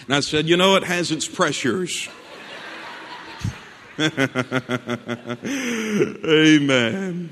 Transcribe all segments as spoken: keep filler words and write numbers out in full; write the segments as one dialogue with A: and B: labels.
A: And I said, you know, it has its pressures. Amen.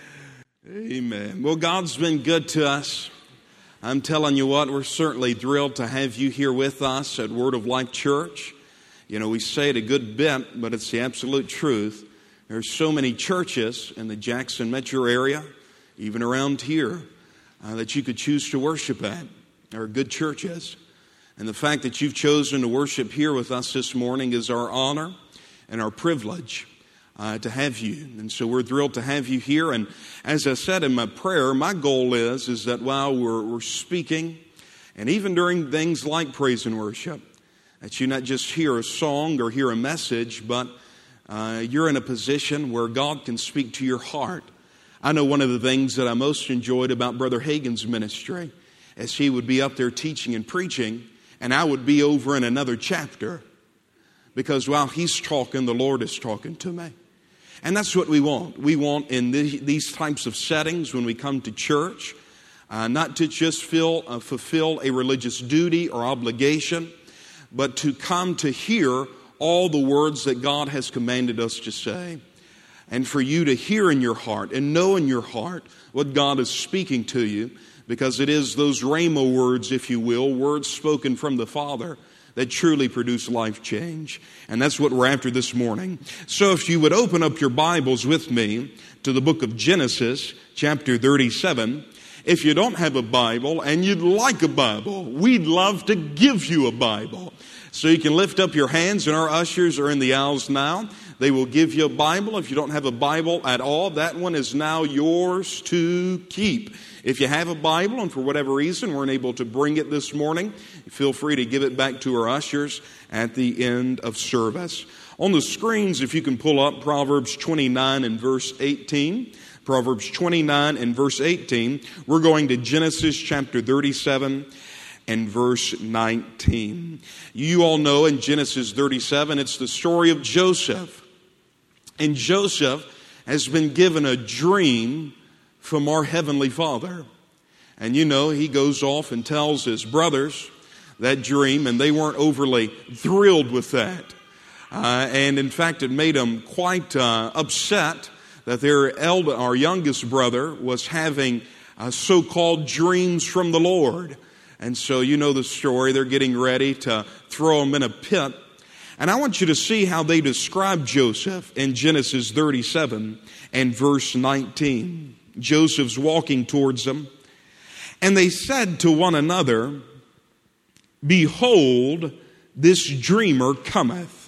A: Amen. Well, God's been good to us. I'm telling you what, we're certainly thrilled to have you here with us at Word of Life Church. You know, we say it a good bit, but it's the absolute truth. There's so many churches in the Jackson metro area, even around here, uh, that you could choose to worship at. There are good churches. And the fact that you've chosen to worship here with us this morning is our honor and our privilege uh, to have you. And so we're thrilled to have you here. And as I said in my prayer, my goal is, is that while we're, we're speaking, and even during things like praise and worship, that you not just hear a song or hear a message, but uh, you're in a position where God can speak to your heart. I know one of the things that I most enjoyed about Brother Hagin's ministry is he would be up there teaching and preaching, and I would be over in another chapter. Because while he's talking, the Lord is talking to me. And that's what we want. We want in the, these types of settings when we come to church, uh, not to just feel, uh, fulfill a religious duty or obligation, but to come to hear all the words that God has commanded us to say. And for you to hear in your heart and know in your heart what God is speaking to you, because it is those rhema words, if you will, words spoken from the Father, that truly produce life change. And that's what we're after this morning. So if you would open up your Bibles with me to the book of Genesis, chapter thirty-seven. If you don't have a Bible and you'd like a Bible, we'd love to give you a Bible. So you can lift up your hands, and our ushers are in the aisles now. They will give you a Bible. If you don't have a Bible at all, that one is now yours to keep. If you have a Bible and for whatever reason weren't able to bring it this morning, feel free to give it back to our ushers at the end of service. On the screens, if you can pull up Proverbs twenty-nine and verse eighteen. Proverbs twenty-nine and verse eighteen. We're going to Genesis chapter thirty-seven and verse nineteen. You all know in Genesis thirty-seven, it's the story of Joseph. And Joseph has been given a dream from our Heavenly Father. And you know, he goes off and tells his brothers that dream, and they weren't overly thrilled with that. Uh, and in fact, it made them quite uh, upset that their elder, our youngest brother, was having uh, so-called dreams from the Lord. And so you know the story. They're getting ready to throw him in a pit. And I want you to see how they describe Joseph in Genesis thirty-seven and verse nineteen. Joseph's walking towards them. And they said to one another, "Behold, this dreamer cometh."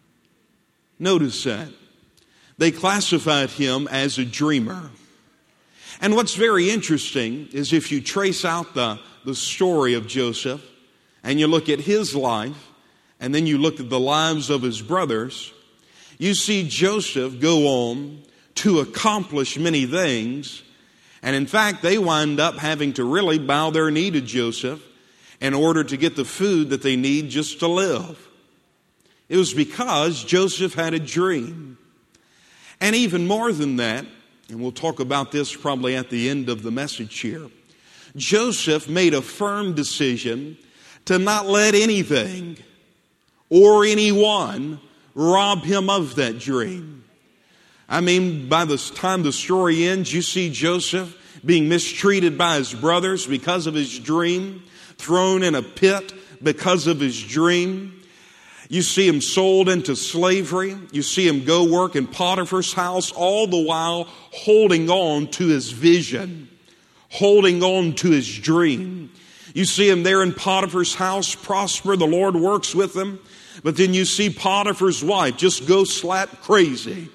A: Notice that. They classified him as a dreamer. And what's very interesting is if you trace out the, the story of Joseph and you look at his life and then you look at the lives of his brothers, you see Joseph go on to accomplish many things. And in fact, they wind up having to really bow their knee to Joseph in order to get the food that they need just to live. It was because Joseph had a dream. And even more than that, and we'll talk about this probably at the end of the message here, Joseph made a firm decision to not let anything or anyone rob him of that dream. I mean, by the time the story ends, you see Joseph being mistreated by his brothers because of his dream, thrown in a pit because of his dream. You see him sold into slavery. You see him go work in Potiphar's house, all the while holding on to his vision, holding on to his dream. You see him there in Potiphar's house, prosper. The Lord works with him. But then you see Potiphar's wife just go slap crazy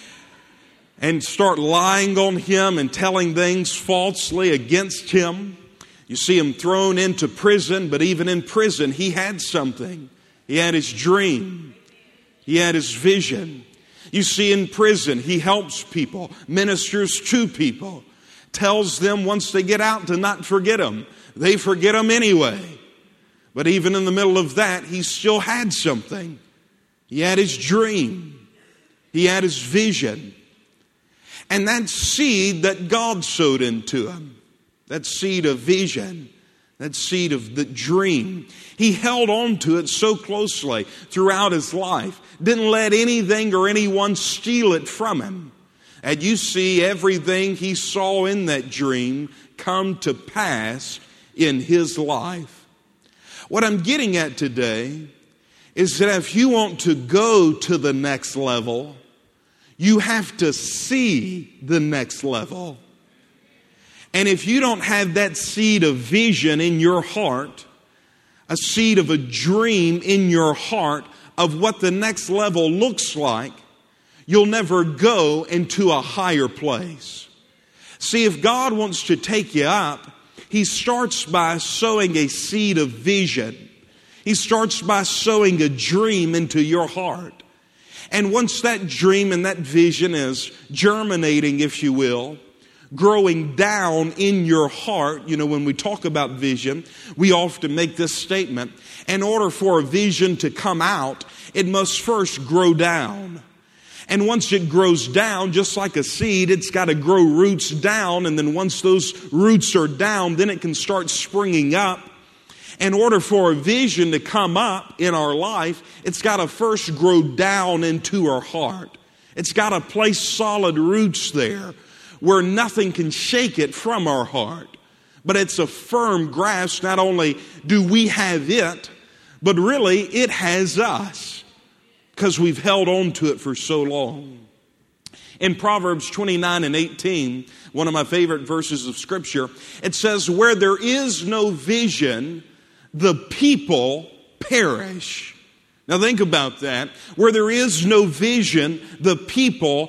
A: and start lying on him and telling things falsely against him. You see him thrown into prison, but even in prison, he had something. He had his dream. He had his vision. You see in prison, he helps people, ministers to people, tells them once they get out to not forget him. They forget him anyway. But even in the middle of that, he still had something. He had his dream. He had his vision. And that seed that God sowed into him, that seed of vision, that seed of the dream. He held on to it so closely throughout his life. Didn't let anything or anyone steal it from him. And you see everything he saw in that dream come to pass in his life. What I'm getting at today is that if you want to go to the next level, you have to see the next level. And if you don't have that seed of vision in your heart, a seed of a dream in your heart of what the next level looks like, you'll never go into a higher place. See, if God wants to take you up, He starts by sowing a seed of vision. He starts by sowing a dream into your heart. And once that dream and that vision is germinating, if you will, growing down in your heart, you know, when we talk about vision, we often make this statement: in order for a vision to come out, it must first grow down. And once it grows down, just like a seed, it's got to grow roots down. And then once those roots are down, then it can start springing up. In order for a vision to come up in our life, it's got to first grow down into our heart. It's got to place solid roots there where nothing can shake it from our heart. But it's a firm grasp. Not only do we have it, but really it has us, because we've held on to it for so long. In Proverbs twenty-nine and eighteen, one of my favorite verses of Scripture, it says, where there is no vision, the people perish. Now think about that. Where there is no vision, the people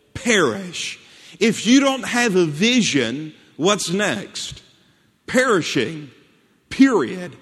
A: perish. If you don't have a vision, what's next? Perishing. Period.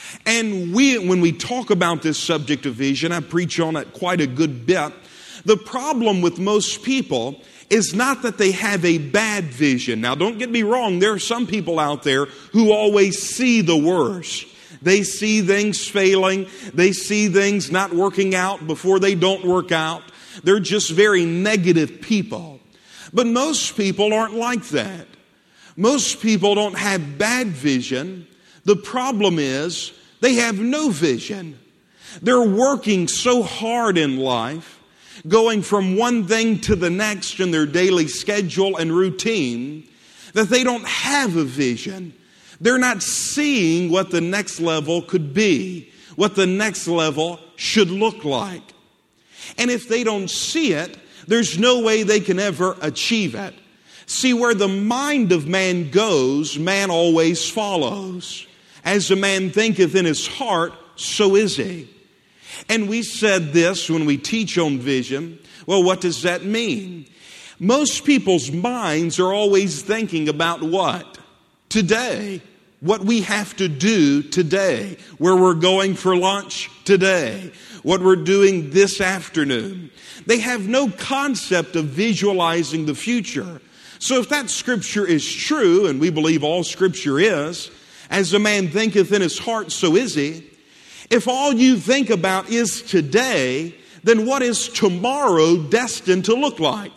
A: And we, when we talk about this subject of vision, I preach on it quite a good bit. The problem with most people is not that they have a bad vision. Now, don't get me wrong. There are some people out there who always see the worst. They see things failing. They see things not working out before they don't work out. They're just very negative people. But most people aren't like that. Most people don't have bad vision. The problem is they have no vision. They're working so hard in life, going from one thing to the next in their daily schedule and routine, that they don't have a vision. They're not seeing what the next level could be, what the next level should look like. And if they don't see it, there's no way they can ever achieve it. See, where the mind of man goes, man always follows. As a man thinketh in his heart, so is he. And we said this when we teach on vision. Well, what does that mean? Most people's minds are always thinking about what? Today. What we have to do today. Where we're going for lunch today. What we're doing this afternoon. They have no concept of visualizing the future. So if that Scripture is true, and we believe all Scripture is, as a man thinketh in his heart, so is he. If all you think about is today, then what is tomorrow destined to look like?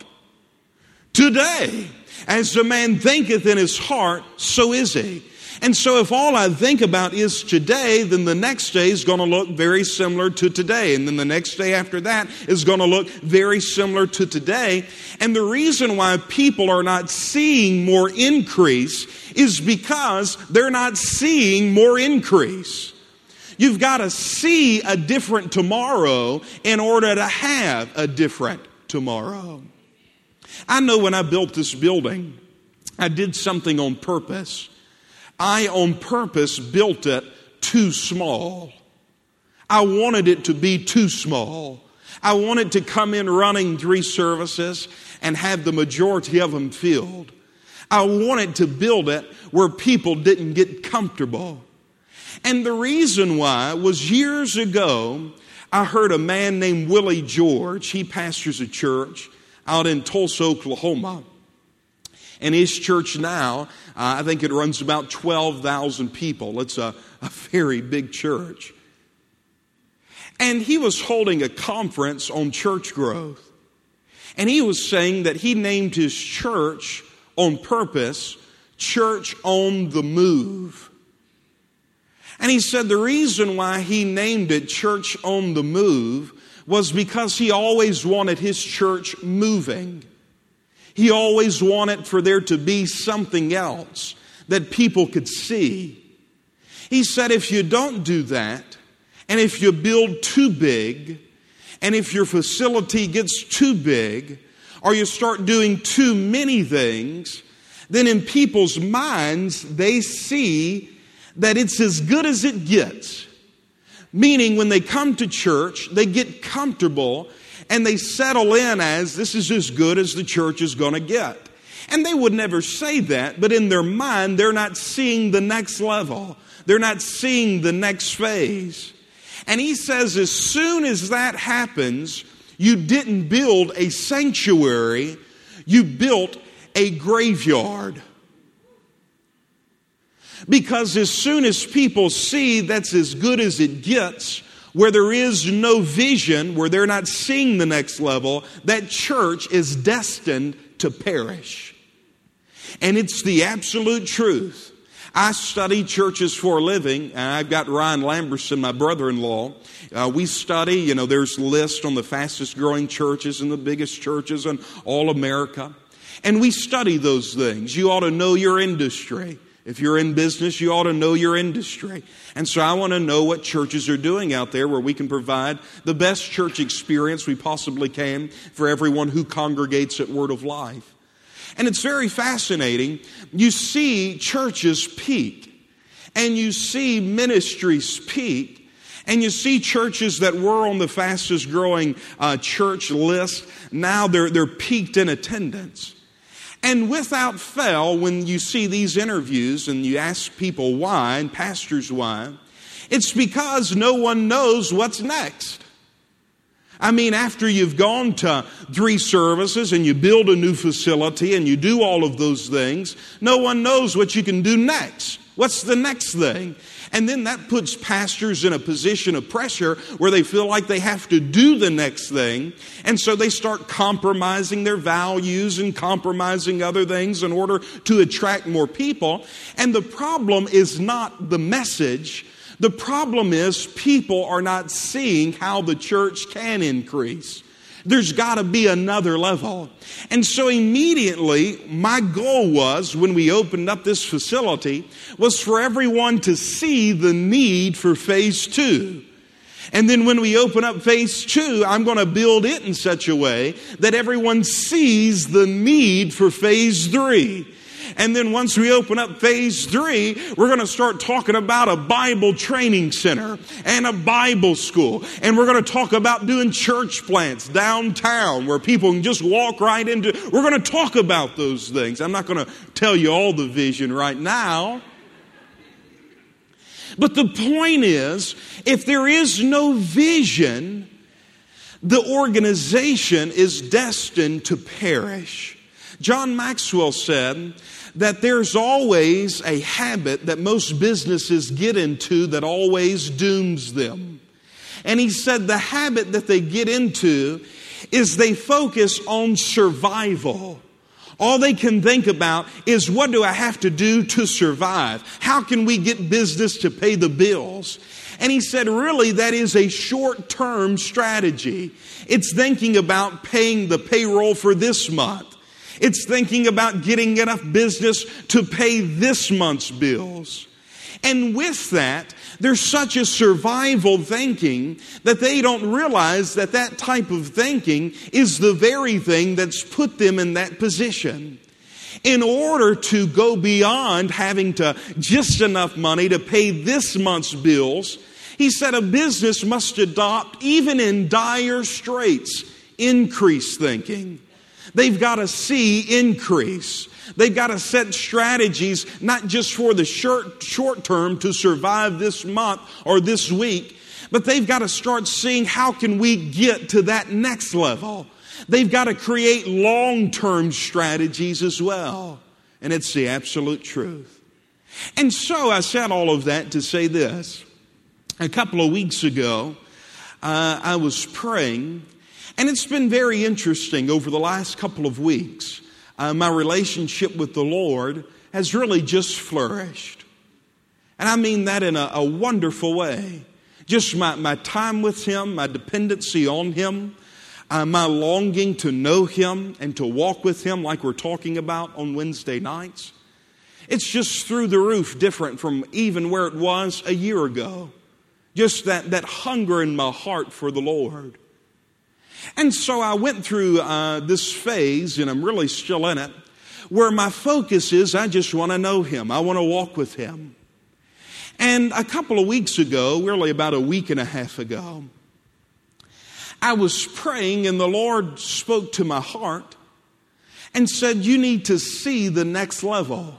A: Today. As a man thinketh in his heart, so is he. And so if all I think about is today, then the next day is going to look very similar to today. And then the next day after that is going to look very similar to today. And the reason why people are not seeing more increase is because they're not seeing more increase. You've got to see a different tomorrow in order to have a different tomorrow. I know when I built this building, I did something on purpose. I, on purpose, built it too small. I wanted it to be too small. I wanted to come in running three services and have the majority of them filled. I wanted to build it where people didn't get comfortable. And the reason why was years ago, I heard a man named Willie George. He pastors a church out in Tulsa, Oklahoma. And his church now, uh, I think it runs about twelve thousand people. It's a, a very big church. And he was holding a conference on church growth. And he was saying that he named his church on purpose, Church on the Move. And he said the reason why he named it Church on the Move was because he always wanted his church moving. He always wanted for there to be something else that people could see. He said if you don't do that, and if you build too big, and if your facility gets too big, or you start doing too many things, then in people's minds, they see that it's as good as it gets. Meaning when they come to church, they get comfortable and they settle in as this is as good as the church is going to get. And they would never say that, but in their mind, they're not seeing the next level. They're not seeing the next phase. And he says as soon as that happens, you didn't build a sanctuary, you built a graveyard. Because as soon as people see that's as good as it gets, where there is no vision, where they're not seeing the next level, that church is destined to perish. And it's the absolute truth. I study churches for a living, and I've got Ryan Lamberson, my brother-in-law. Uh, we study, you know, there's lists on the fastest growing churches and the biggest churches in all America. And we study those things. You ought to know your industry. If you're in business, you ought to know your industry. And so I want to know what churches are doing out there where we can provide the best church experience we possibly can for everyone who congregates at Word of Life. And it's very fascinating. You see churches peak, and you see ministries peak, and you see churches that were on the fastest growing uh, church list. Now they're, they're peaked in attendance. And without fail, when you see these interviews and you ask people why, and pastors why, it's because no one knows what's next. I mean, after you've gone to three services and you build a new facility and you do all of those things, no one knows what you can do next. What's the next thing? And then that puts pastors in a position of pressure where they feel like they have to do the next thing. And so they start compromising their values and compromising other things in order to attract more people. And the problem is not the message. The problem is people are not seeing how the church can increase. There's got to be another level. And so immediately, my goal was, when we opened up this facility, was for everyone to see the need for phase two. And then when we open up phase two, I'm going to build it in such a way that everyone sees the need for phase three. And then once we open up phase three, we're going to start talking about a Bible training center and a Bible school. And we're going to talk about doing church plants downtown where people can just walk right into. We're going to talk about those things. I'm not going to tell you all the vision right now. But the point is, if there is no vision, the organization is destined to perish. John Maxwell said that there's always a habit that most businesses get into that always dooms them. And he said the habit that they get into is they focus on survival. All they can think about is, what do I have to do to survive? How can we get business to pay the bills? And he said, really, that is a short-term strategy. It's thinking about paying the payroll for this month. It's thinking about getting enough business to pay this month's bills. And with that, there's such a survival thinking that they don't realize that that type of thinking is the very thing that's put them in that position. In order to go beyond having to just enough money to pay this month's bills, he said a business must adopt, even in dire straits, increased thinking. They've got to see increase. They've got to set strategies, not just for the short, short term to survive this month or this week, but they've got to start seeing how can we get to that next level. They've got to create long-term strategies as well. And it's the absolute truth. And so I said all of that to say this. A couple of weeks ago, uh, I was praying. And it's been very interesting over the last couple of weeks. Uh, my relationship with the Lord has really just flourished. And I mean that in a, a wonderful way. Just my, my time with Him, my dependency on Him, uh, my longing to know Him and to walk with Him like we're talking about on Wednesday nights. It's just through the roof different from even where it was a year ago. Just that, that hunger in my heart for the Lord. And so I went through uh, this phase, and I'm really still in it, where my focus is I just want to know Him. I want to walk with Him. And a couple of weeks ago, really about a week and a half ago, I was praying and the Lord spoke to my heart and said, you need to see the next level.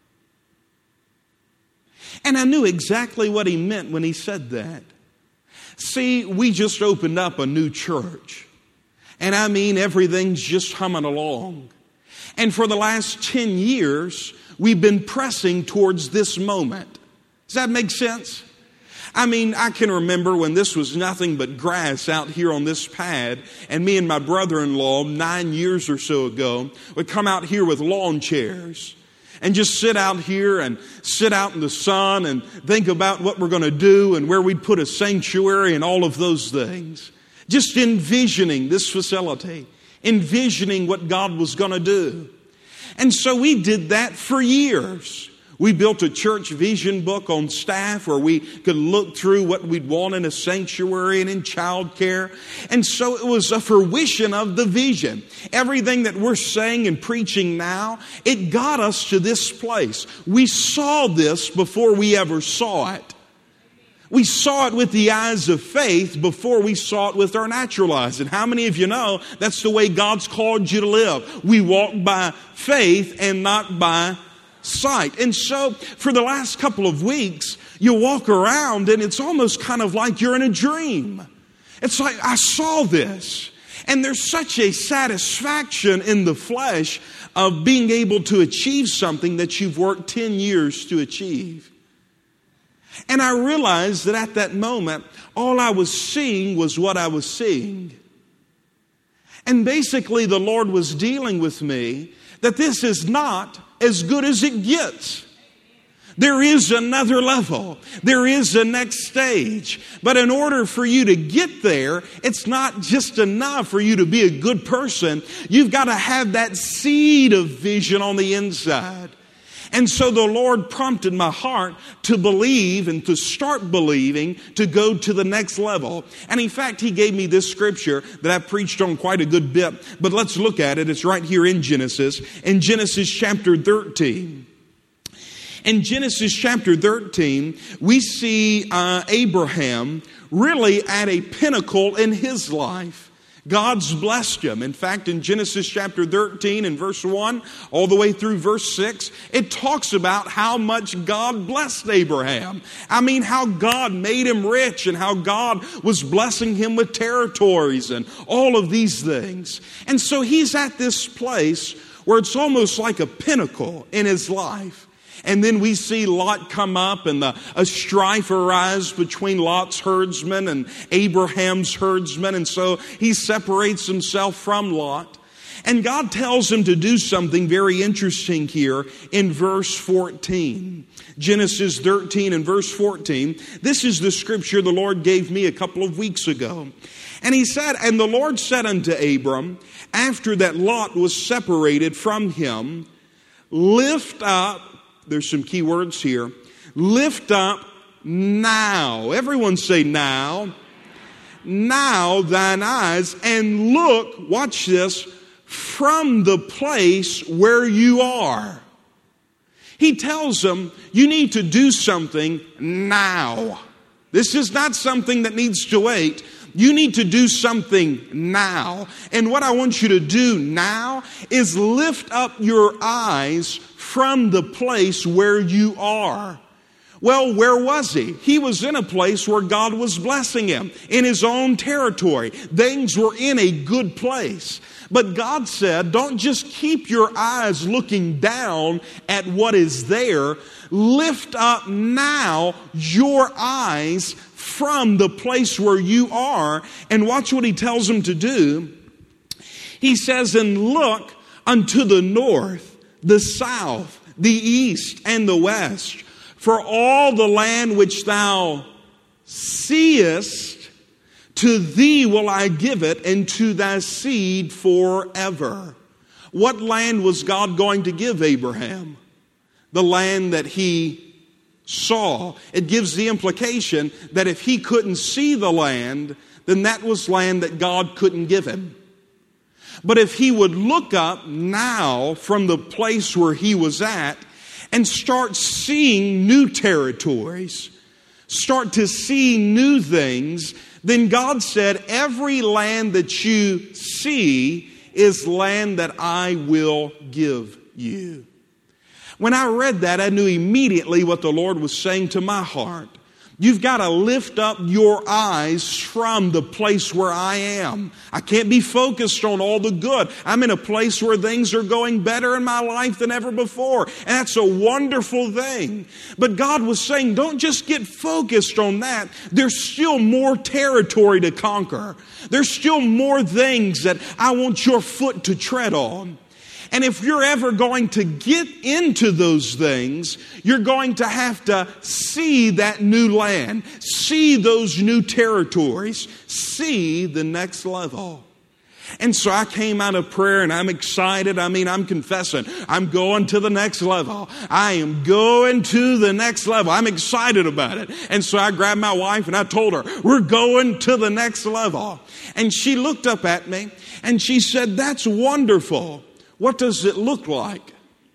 A: And I knew exactly what He meant when He said that. See, we just opened up a new church. And I mean, everything's just humming along. And for the last ten years, we've been pressing towards this moment. Does that make sense? I mean, I can remember when this was nothing but grass out here on this pad, and me and my brother-in-law, nine years or so ago, would come out here with lawn chairs and just sit out here and sit out in the sun and think about what we're going to do and where we'd put a sanctuary and all of those things. Just envisioning this facility, envisioning what God was going to do. And so we did that for years. We built a church vision book on staff where we could look through what we'd want in a sanctuary and in childcare. And so it was a fruition of the vision. Everything that we're saying and preaching now, it got us to this place. We saw this before we ever saw it. We saw it with the eyes of faith before we saw it with our natural eyes. And how many of you know that's the way God's called you to live? We walk by faith and not by sight. And so for the last couple of weeks, you walk around and it's almost kind of like you're in a dream. It's like, I saw this. And there's such a satisfaction in the flesh of being able to achieve something that you've worked ten years to achieve. And I realized that at that moment, all I was seeing was what I was seeing. And basically the Lord was dealing with me that this is not as good as it gets. There is another level. There is a next stage. But in order for you to get there, it's not just enough for you to be a good person. You've got to have that seed of vision on the inside. And so the Lord prompted my heart to believe and to start believing to go to the next level. And in fact, He gave me this scripture that I've preached on quite a good bit. But let's look at it. It's right here in Genesis. In Genesis chapter thirteen. In Genesis chapter thirteen, we see uh, Abraham really at a pinnacle in his life. God's blessed him. In fact, in Genesis chapter thirteen and verse one, all the way through verse six, it talks about how much God blessed Abraham. I mean, how God made him rich and how God was blessing him with territories and all of these things. And so he's at this place where it's almost like a pinnacle in his life. And then we see Lot come up and the, a strife arise between Lot's herdsmen and Abraham's herdsmen. And so he separates himself from Lot. And God tells him to do something very interesting here in verse fourteen. Genesis thirteen and verse fourteen. This is the scripture the Lord gave me a couple of weeks ago. And He said, and the Lord said unto Abram, after that Lot was separated from him, lift up, there's some key words here. Lift up now. Everyone say now. Now thine eyes and look, watch this, from the place where you are. He tells them, you need to do something now. This is not something that needs to wait. You need to do something now. And what I want you to do now is lift up your eyes from the place where you are. Well, where was he? He was in a place where God was blessing him, in his own territory. Things were in a good place. But God said, don't just keep your eyes looking down at what is there. Lift up now your eyes from the place where you are. And watch what He tells him to do. He says, and look unto the north, the south, the east, and the west. For all the land which thou seest, to thee will I give it, and to thy seed forever. What land was God going to give Abraham? The land that he saw. It gives the implication that if he couldn't see the land, then that was land that God couldn't give him. But if he would look up now from the place where he was at and start seeing new territories, start to see new things, then God said, every land that you see is land that I will give you. When I read that, I knew immediately what the Lord was saying to my heart. You've got to lift up your eyes from the place where I am. I can't be focused on all the good. I'm in a place where things are going better in my life than ever before. And that's a wonderful thing. But God was saying, don't just get focused on that. There's still more territory to conquer. There's still more things that I want your foot to tread on. And if you're ever going to get into those things, you're going to have to see that new land, see those new territories, see the next level. And so I came out of prayer and I'm excited. I mean, I'm confessing. I'm going to the next level. I am going to the next level. I'm excited about it. And so I grabbed my wife and I told her, we're going to the next level. And she looked up at me and she said, that's wonderful. What does it look like?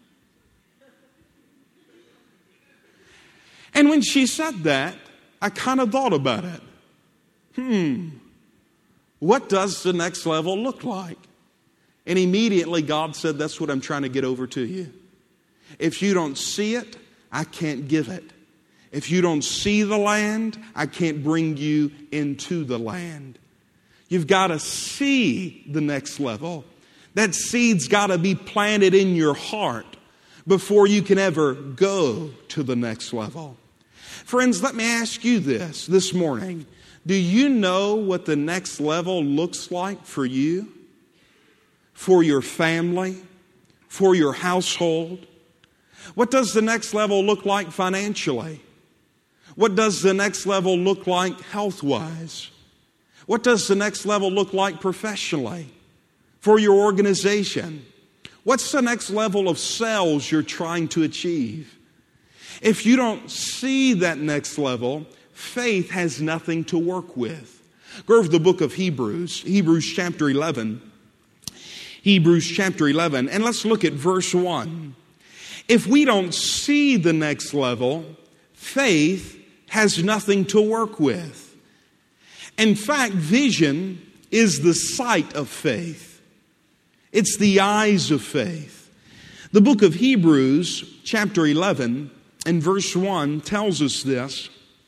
A: And when she said that, I kind of thought about it. Hmm, what does the next level look like? And immediately God said, that's what I'm trying to get over to you. If you don't see it, I can't give it. If you don't see the land, I can't bring you into the land. You've got to see the next level. That seed's got to be planted in your heart before you can ever go to the next level. Friends, let me ask you this this morning. Do you know what the next level looks like for you? For your family? For your household? What does the next level look like financially? What does the next level look like health-wise? What does the next level look like professionally? For your organization? What's the next level of sales you're trying to achieve? If you don't see that next level, faith has nothing to work with. Go over to the book of Hebrews, Hebrews chapter eleven. Hebrews chapter eleven, and let's look at verse one. If we don't see the next level, faith has nothing to work with. In fact, vision is the sight of faith. It's the eyes of faith. The book of Hebrews, chapter eleven, and verse one tells us this.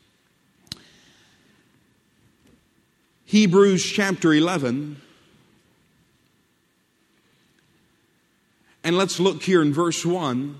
A: Hebrews chapter eleven. And let's look here in verse one.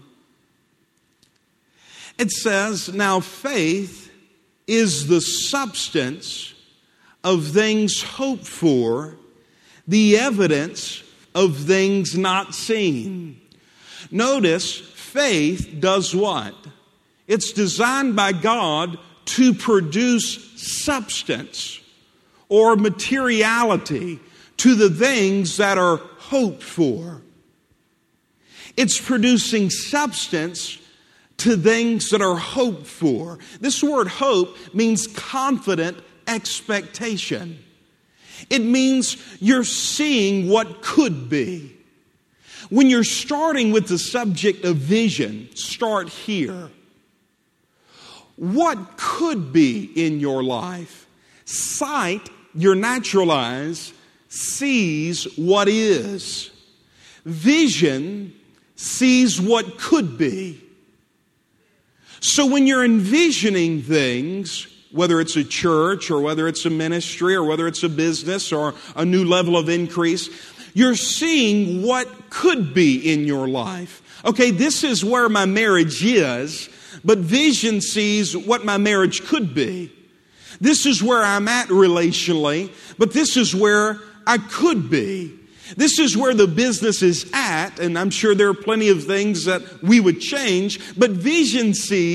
A: It says, now faith is the substance of things hoped for, the evidence of things not seen. Notice, faith does what? It's designed by God to produce substance or materiality to the things that are hoped for. It's producing substance to things that are hoped for. This word hope means confident expectation. It means you're seeing what could be. When you're starting with the subject of vision, start here. What could be in your life? Sight, your natural eyes, sees what is. Vision sees what could be. So when you're envisioning things, whether it's a church or whether it's a ministry or whether it's a business or a new level of increase, you're seeing what could be in your life. Okay, this is where my marriage is, but vision sees what my marriage could be. This is where I'm at relationally, but this is where I could be. This is where the business is at, and I'm sure there are plenty of things that we would change, but vision sees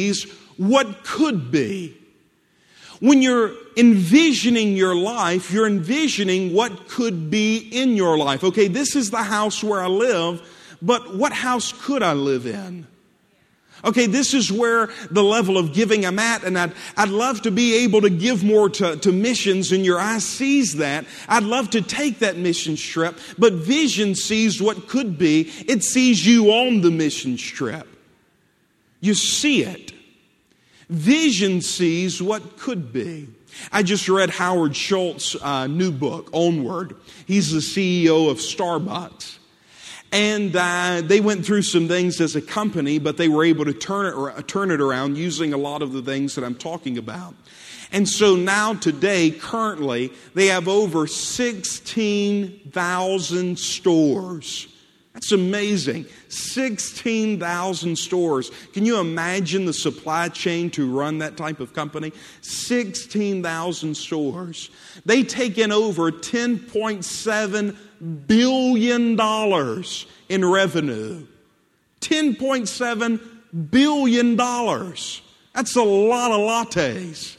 A: what could be. When you're envisioning your life, you're envisioning what could be in your life. Okay, this is the house where I live, but what house could I live in? Okay, this is where the level of giving I'm at, and I'd, I'd love to be able to give more to, to missions, and your eye sees that. I'd love to take that mission trip, but vision sees what could be. It sees you on the mission trip. You see it. Vision sees what could be. I just read Howard Schultz's uh, new book, Onward. He's the C E O of Starbucks. And uh, they went through some things as a company, but they were able to turn it, turn it around using a lot of the things that I'm talking about. And so now today, currently, they have over sixteen thousand stores. That's amazing. sixteen thousand stores. Can you imagine the supply chain to run that type of company? sixteen thousand stores. They take in over ten point seven billion dollars in revenue. ten point seven billion dollars. That's a lot of lattes.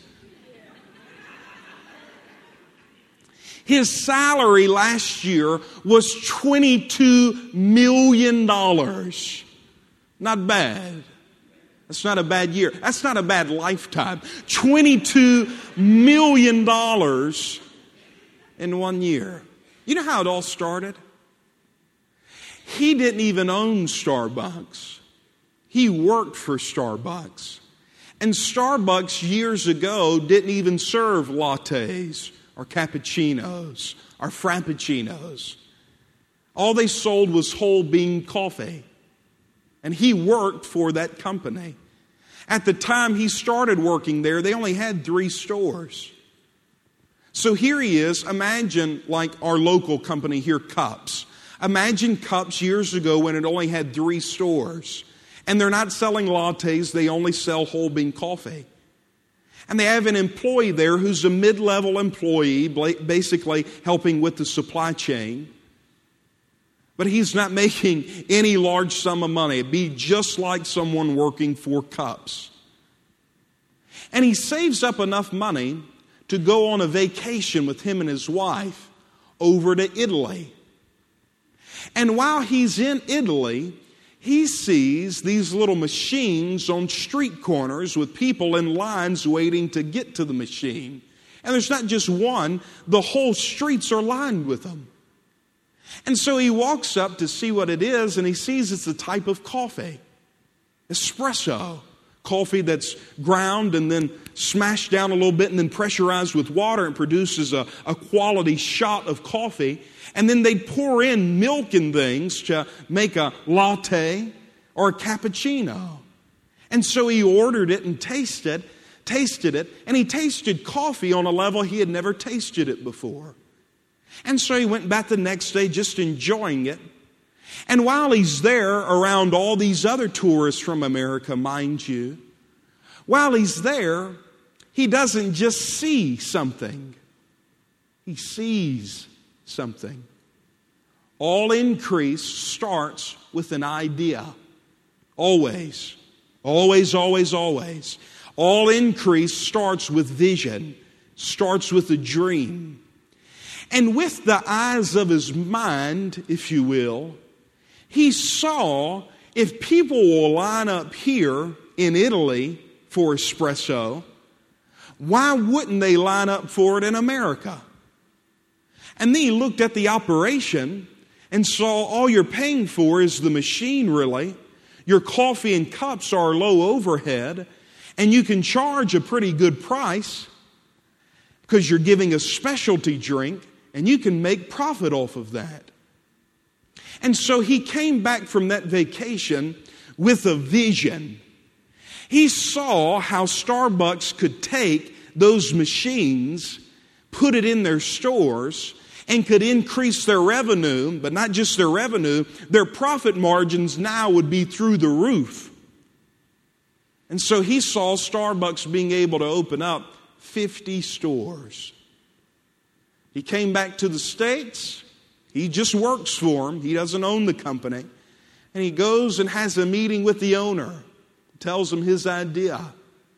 A: His salary last year was twenty-two million dollars. Not bad. That's not a bad year. That's not a bad lifetime. twenty-two million dollars in one year. You know how it all started? He didn't even own Starbucks. He worked for Starbucks. And Starbucks years ago didn't even serve lattes or cappuccinos or frappuccinos. All they sold was whole bean coffee. And he worked for that company. At the time he started working there, they only had three stores. So here he is. Imagine like our local company here, Cups. Imagine Cups years ago when it only had three stores. And they're not selling lattes, they only sell whole bean coffee. And they have an employee there who's a mid-level employee, basically helping with the supply chain. But he's not making any large sum of money. It'd be just like someone working for Cups. And he saves up enough money to go on a vacation with him and his wife over to Italy. And while he's in Italy, he sees these little machines on street corners with people in lines waiting to get to the machine. And there's not just one, the whole streets are lined with them. And so he walks up to see what it is, and he sees it's a type of coffee. Espresso. Coffee that's ground and then smashed down a little bit and then pressurized with water and produces a, a quality shot of coffee. And then they'd pour in milk and things to make a latte or a cappuccino. And so he ordered it and tasted, tasted it, and he tasted coffee on a level he had never tasted it before. And so he went back the next day just enjoying it. And while he's there around all these other tourists from America, mind you, while he's there, he doesn't just see something. He sees something. All increase starts with an idea. Always. Always, always, always. All increase starts with vision. Starts with a dream. And with the eyes of his mind, if you will, he saw if people will line up here in Italy for espresso, why wouldn't they line up for it in America? And then he looked at the operation and saw all you're paying for is the machine, really. Your coffee and cups are low overhead, and you can charge a pretty good price because you're giving a specialty drink, and you can make profit off of that. And so he came back from that vacation with a vision. He saw how Starbucks could take those machines, put it in their stores, and could increase their revenue, but not just their revenue, their profit margins now would be through the roof. And so he saw Starbucks being able to open up fifty stores. He came back to the States. He just works for him. He doesn't own the company. And he goes and has a meeting with the owner. Tells him his idea.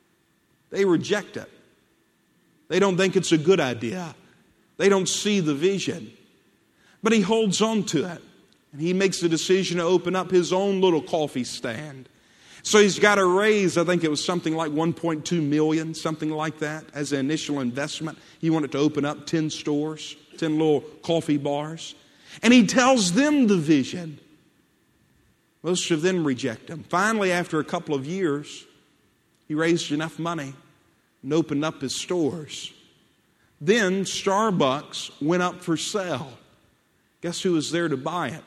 A: They reject it. They don't think it's a good idea. They don't see the vision. But he holds on to it. And he makes the decision to open up his own little coffee stand. So he's got to raise, I think it was something like one point two million dollars, something like that, as an initial investment. He wanted to open up ten stores, ten little coffee bars. And he tells them the vision. Most of them reject him. Finally, after a couple of years, he raised enough money and opened up his stores. Then Starbucks went up for sale. Guess who was there to buy it?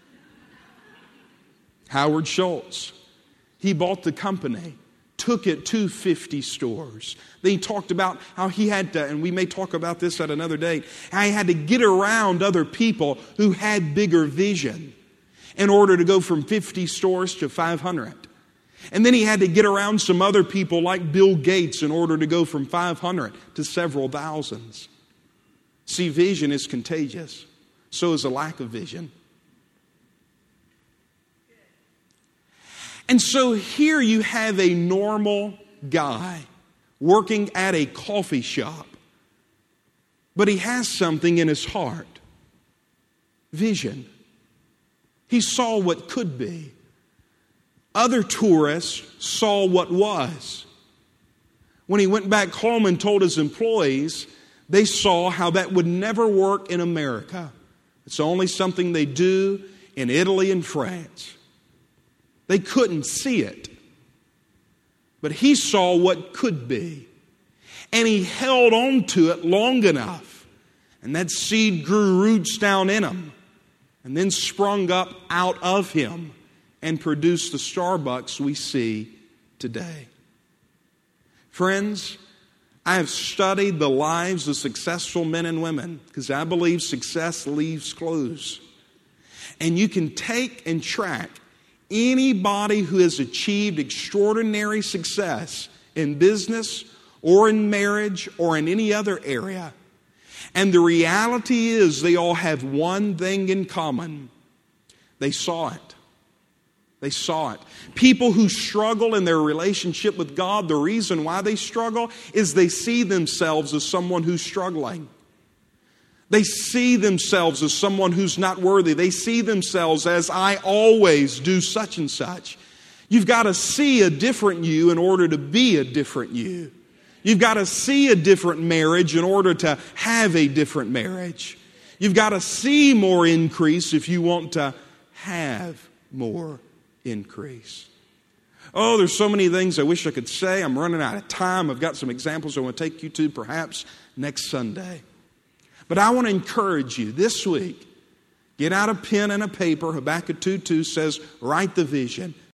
A: Howard Schultz. He bought the company, took it to fifty stores. Then he talked about how he had to, and we may talk about this at another date, how he had to get around other people who had bigger vision in order to go from fifty stores to five hundred. And then he had to get around some other people like Bill Gates in order to go from five hundred to several thousands. See, vision is contagious. So is a lack of vision. And so here you have a normal guy working at a coffee shop. But he has something in his heart. Vision. He saw what could be. Other tourists saw what was. When he went back home and told his employees, they saw how that would never work in America. It's only something they do in Italy and France. They couldn't see it. But he saw what could be. And he held on to it long enough. And that seed grew roots down in him. And then sprung up out of him. And produced the Starbucks we see today. Friends, I have studied the lives of successful men and women. Because I believe success leaves clues. And you can take and track anybody who has achieved extraordinary success in business or in marriage or in any other area. And the reality is they all have one thing in common. They saw it. They saw it. People who struggle in their relationship with God, the reason why they struggle is they see themselves as someone who's struggling. They see themselves as someone who's not worthy. They see themselves as, I always do such and such. You've got to see a different you in order to be a different you. You've got to see a different marriage in order to have a different marriage. You've got to see more increase if you want to have more increase. Oh, there's so many things I wish I could say. I'm running out of time. I've got some examples I want to take you to perhaps next Sunday. But I want to encourage you this week, get out a pen and a paper. Habakkuk two two says, write the vision.